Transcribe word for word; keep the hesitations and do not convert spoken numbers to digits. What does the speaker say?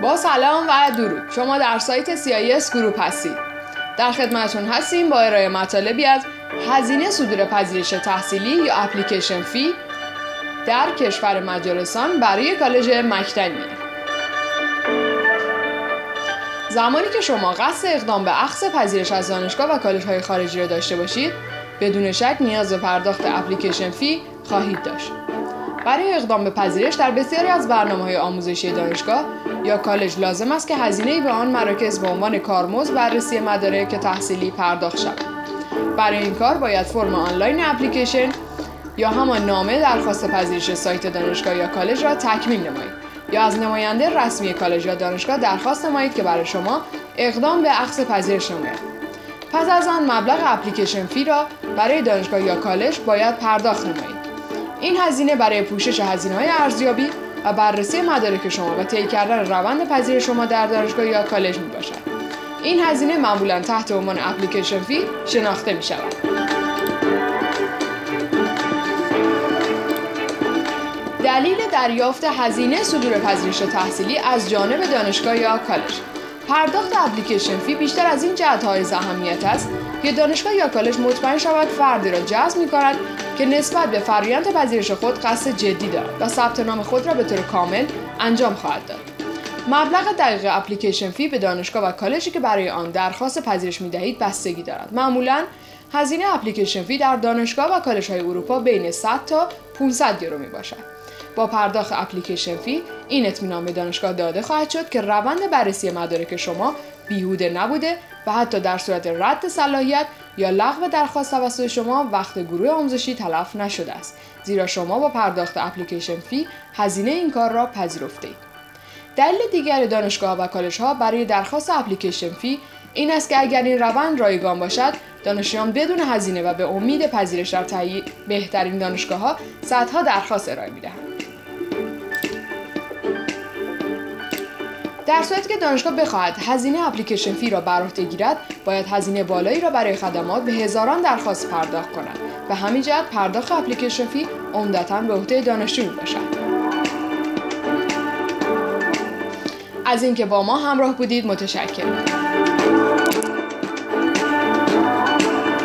با سلام و درود. شما در سایت سی آی اس گروپ هستید. در خدمتتون هستیم با ارائه مطالبی از هزینه صدور پذیرش تحصیلی یا اپلیکیشن فی در کشور مجارستان برای کالج مکتنی. زمانی که شما قصد اقدام به اخذ پذیرش از دانشگاه و کالج‌های خارجی را داشته باشید، بدون شک نیاز به پرداخت اپلیکیشن فی خواهید داشت. برای اقدام به پذیرش در بسیاری از برنامه‌های آموزشی دانشگاه یا کالج لازم است که هزینه‌ای به آن مراکز به عنوان کارمزد بررسی مدارک تحصیلی پرداخت شود. برای این کار باید فرم آنلاین اپلیکیشن یا همان نامه درخواست پذیرش سایت دانشگاه یا کالج را تکمیل نمایید یا از نماینده رسمی کالج یا دانشگاه درخواست نمایید که برای شما اقدام به اخذ پذیرش نماید. پس از آن مبلغ اپلیکیشن فی را برای دانشگاه یا کالج باید پرداخت نمایید. این هزینه برای پوشش هزینه‌های ارزیابی و بررسی مدارک شما و طی کردن روند پذیرش شما در دانشگاه یا کالج میباشد. این هزینه معمولاً تحت عنوان اپلیکیشن فی شناخته می‌شود. دلیل دریافت هزینه صدور پذیرش تحصیلی از جانب دانشگاه یا کالج. پرداخت اپلیکیشن فی بیشتر از این جهت‌های اهمیت است که دانشگاه یا کالج مطمئن شود فردی را جذب می‌کند که نسبت به فرآیند پذیرش خود قصد جدی دارد و ثبت نام خود را به طور کامل انجام خواهد داد. مبلغ دقیق اپلیکیشن فی به دانشگاه و کالجی که برای آن درخواست پذیرش می‌دهید بستگی دارد. معمولاً هزینه اپلیکیشن فی در دانشگاه و کالج‌های اروپا بین صد تا پانصد یورو میباشد. با پرداخت اپلیکیشن فی این اطمینان به دانشگاه داده خواهد شد که روند بررسی مدارک شما بیهوده نبوده و حتی در صورت رد صلاحیت یا لغو درخواست توسط شما وقت گروه آموزشی تلف نشده است، زیرا شما با پرداخت اپلیکیشن فی هزینه این کار را پذیرفته‌اید. دلیل دیگر دانشگاه و کالج‌ها برای درخواست اپلیکیشن فی این است که اگر این روند رایگان باشد، دانشجویان بدون هزینه و به امید پذیرش در تهیه بهترین دانشگاه‌ها صدها درخواست ارائه می‌دهند. در صورتی که دانشگاه بخواهد هزینه اپلیکیشن فی را بر عهده گیرد، باید هزینه بالایی را برای خدمات به هزاران درخواست پرداخت کند و همین جهت پرداخت اپلیکیشن فی عمدتاً به عهده دانشجو میباشد. از اینکه با ما همراه بودید متشکرم.